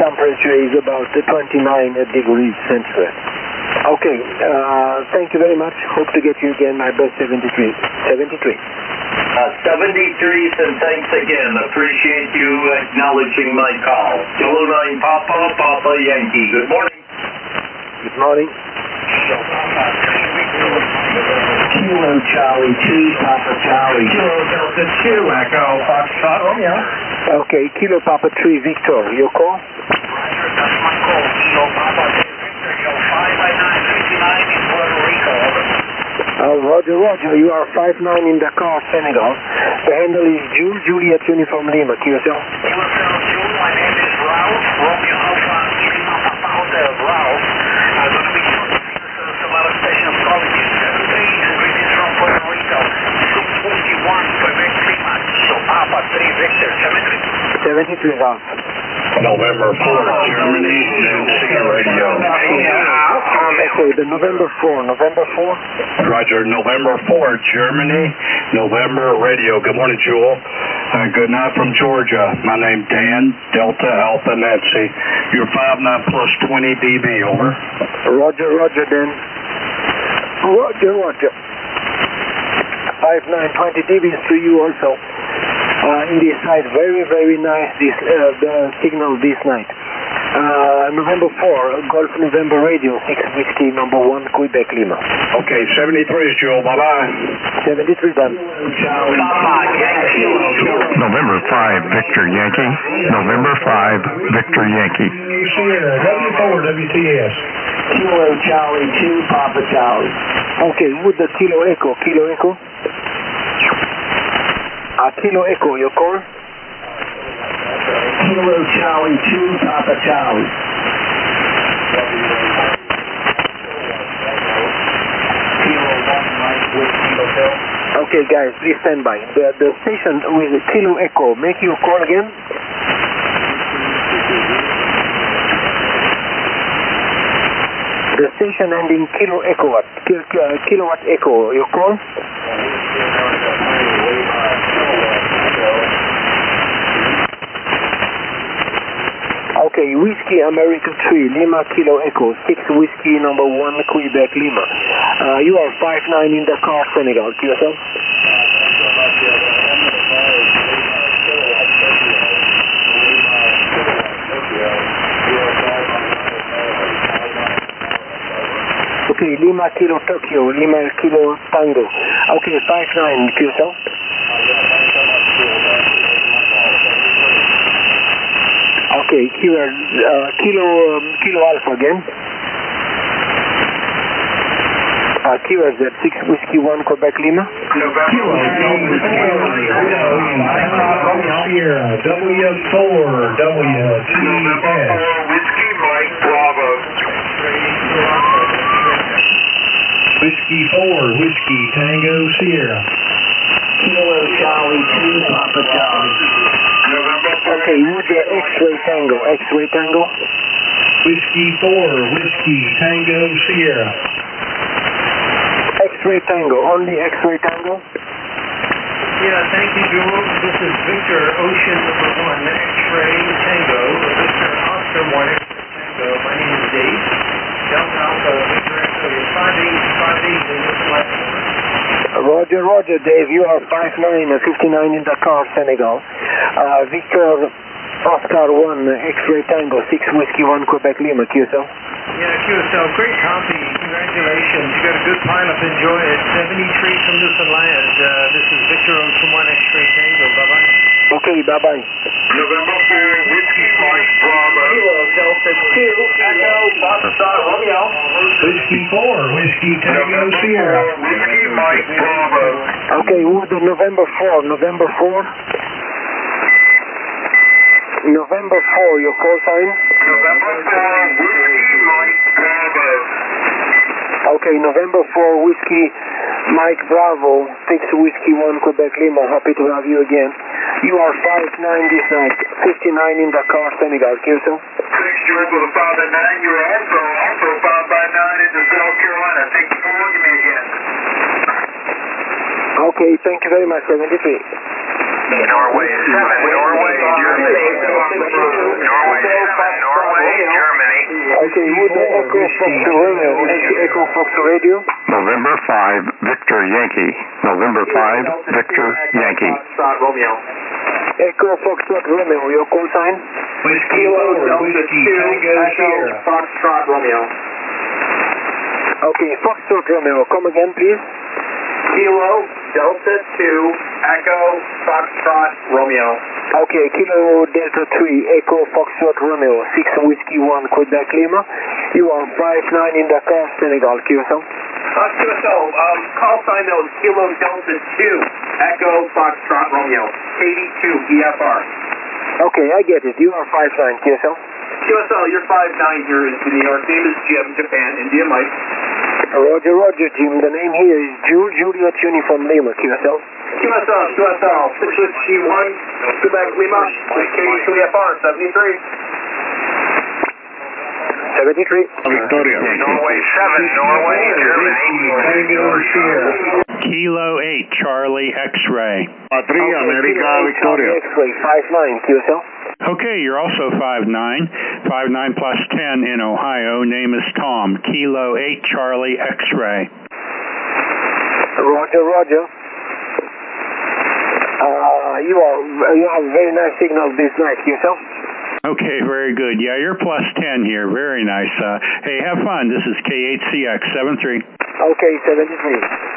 temperature is about 29 degrees centigrade. Okay, thank you very much. Hope to get you again, my bus 73. 73, and thanks again. Appreciate you acknowledging my call. Kilo 9 Papa Yankee. Good morning. Good morning. Kilo Charlie 2 Papa Charlie. Kilo Delta 2 Echo Foxtrot. Okay, Kilo Papa 3 Victor, your call? Roger, that's my call. Kilo Papa 3 Victor, yo, 559 in Puerto Rico, over. Roger, you are 59 in Dakar, Senegal. The handle is Juliet Uniform Lima, QSL. QSL June, my name is Ralph, Romeo Alpha, Lima Papa Hotel, Ralph. I'm going to be short of some other stations calling you. 73 and greetings from Puerto Rico. 641 Quebec Lima, Kilo Papa 3 Victor, 73. 73, Ralph. November 4th, Germany, NC Radio. Okay, the November 4. Roger, November 4th, Germany, November Radio. Good morning, Jewel. Good night from Georgia. My name Dan, Delta Alpha Nancy. You're 59 plus 20 dB, over. Roger, Dan. Roger. 59, 20 dB to you also. In this side, very nice the signal this night. November 4, Golf November Radio, 6 Whiskey number 1, Quebec Lima. Okay, 73 is Joel, bye-bye. 73 done. November 5, Victor Yankee. November 5, Victor Yankee. Sierra, W4, WTS. Kilo Charlie 2, Papa Charlie. Okay, with the Kilo Echo. Kilo Echo, your call? Kilo Charlie 2, Papa Charlie. Kilo 1, Mike Whiskey Hotel. Okay, guys, please stand by. The station with Kilo Echo, make your call again. The station ending Kilo Echo, Kilowatt Echo, your call? Okay, Whiskey America 3, Lima Kilo Echo, 6 Whiskey number 1, Quebec Lima. You are 59 in Dakar, Senegal, QSL. Okay, Lima Kilo Tokyo, Lima Kilo Tango. Okay, 59 QSL. Okay, Kilo Alpha again. QRZ 6 Whiskey 1 Quebec Lima. Sierra, W4, WTS. Whiskey Mike Bravo. Whiskey 4, Whiskey Tango Sierra. Kilo Charlie 2, Papa Charlie. Okay, with the X-ray Tango. Whiskey 4, Whiskey Tango Sierra. X-ray Tango, only X-ray Tango. Yeah, thank you, Jules. This is Victor Ocean number 1, X-ray Tango. Victor Oscar 1, X-ray Tango. My name is Dave. Delta Alpha, Victor Echo. 5-8, and listen like Roger, Dave. You are 59 in Dakar, Senegal. Victor Oscar 1, X-ray Tango, 6 Whiskey 1 Quebec Lima, QSL. Yeah, QSL, great copy. Congratulations. You got a good pileup. Enjoy it. 73 from Newfoundland. This is Victor Ocean 1, X-ray Tango. Bye-bye. Okay, bye-bye. November 4, Whiskey Mike Bravo. Kilo Delta 2, Echo, Foxtrot, Romeo. Whiskey 4, Whiskey Tango Sierra. Whiskey Mike Bravo. Okay, with the November 4, your call sign? November 4, Whiskey Mike Bravo. Okay, November 4, Whiskey Mike Bravo, 6 Whiskey 1 Quebec Lima. Happy to have you again. You are 59 this night, 59 in Dakar, Senegal, QSL. 6 Jules with a 5-9. You're also 5-9 into South Carolina. Thank you for looking me again. Okay, thank you very much, 73. Norway 7, Norway, Germany. Norway 7, Norway. Okay, would the Echo Fox Radio, Echo Fox Radio? November 5, Victor Yankee. November 5, Victor Yankee. Romeo. Echo Foxtrot Romeo, your call sign? Whiskey Kilo Delta Delta 2, Tango Echo Sierra. Foxtrot Romeo. Okay, Foxtrot Romeo, come again please. Kilo Delta 2, Echo Foxtrot Romeo. Okay, Kilo Delta 3, Echo Foxtrot Romeo, 6 Whiskey 1 Quebec Lima. You are 59 in Dakar, Senegal, QSL. QSL, call sign that was Kilo Delta 2, Echo Foxtrot Romeo, 82 EFR. Okay, I get it. You are 59, QSL. QSL, you're 5'9" here in New York. Name is Jim, Japan, India Mike. Roger, Roger, Jim. The name here is Juliet Uniform Lima, QSL. QSL, 6 Whiskey 1, Quebec Lima, K2 EFR, 73. 73. Victoria. Norway 7, Norway, Germany. Tango Sierra. Kilo 8, Charlie X-Ray. Patria, America, Victoria. X-ray, 59, QSL. Okay, you're also 5'9", 5'9 plus 10 in Ohio. Name is Tom. Kilo 8, Charlie X-Ray. Roger, Roger. You have a very nice signal this night, QSL. Okay, very good. Yeah, you're plus 10 here. Very nice. Hey, have fun. This is K8CX 73. Okay, 73.